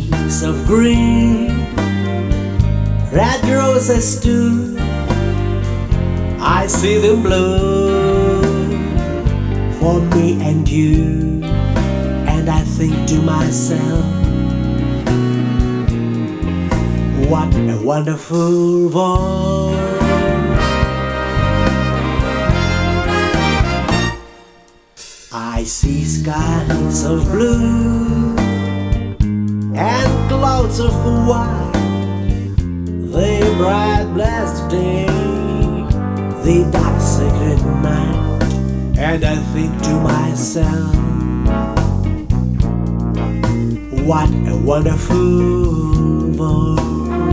trees of green, red roses too. I see them bloom for me and you, and I think to myself, what a wonderful world. I see skies of blue and clouds of white, the bright blessed day, the dark sacred night, and I think to myself, what a wonderful world.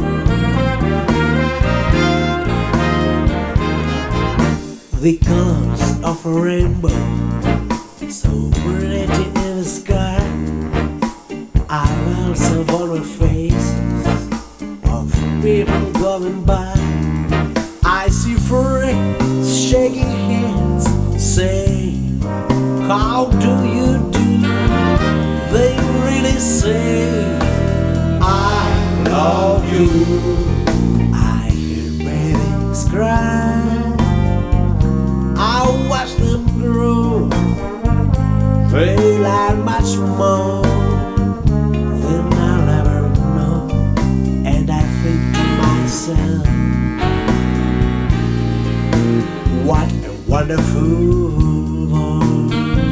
The colors of a rainbow, so pretty in the sky, are also on the faces of people going by. I see friends shaking hands, saying, how do you do? They really say, I love you. I hear babies cry, I watch them grow. They learn much more than I'll ever know, and I think to myself, what a wonderful world.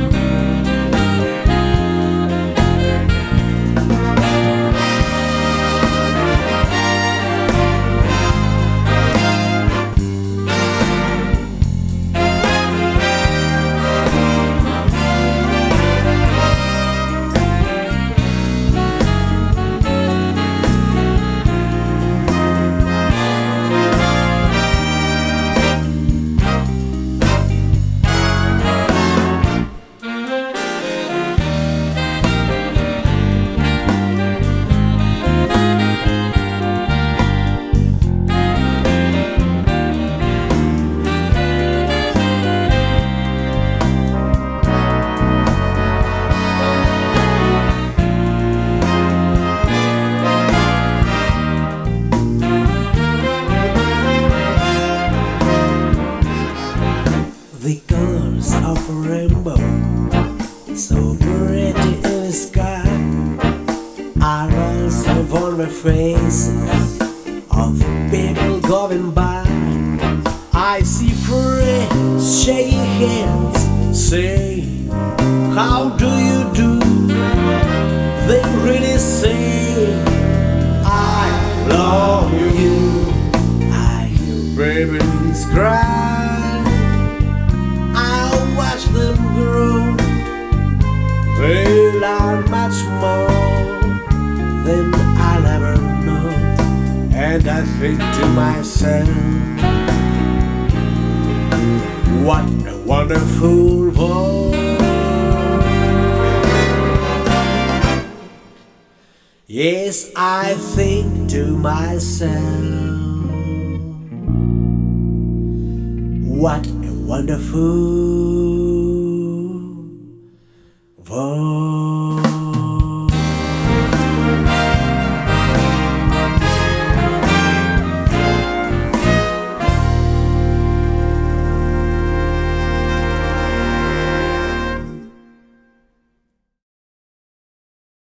The colors of a rainbow, so pretty in the sky, are also on the faces of people going by. I see friends shaking hands, saying, how do you do? They really say, I love you. I hear babies cry, watch them grow. They learn much more than I'll ever know, and I think to myself, what a wonderful world. Yes, I think to myself, what a wonderful world.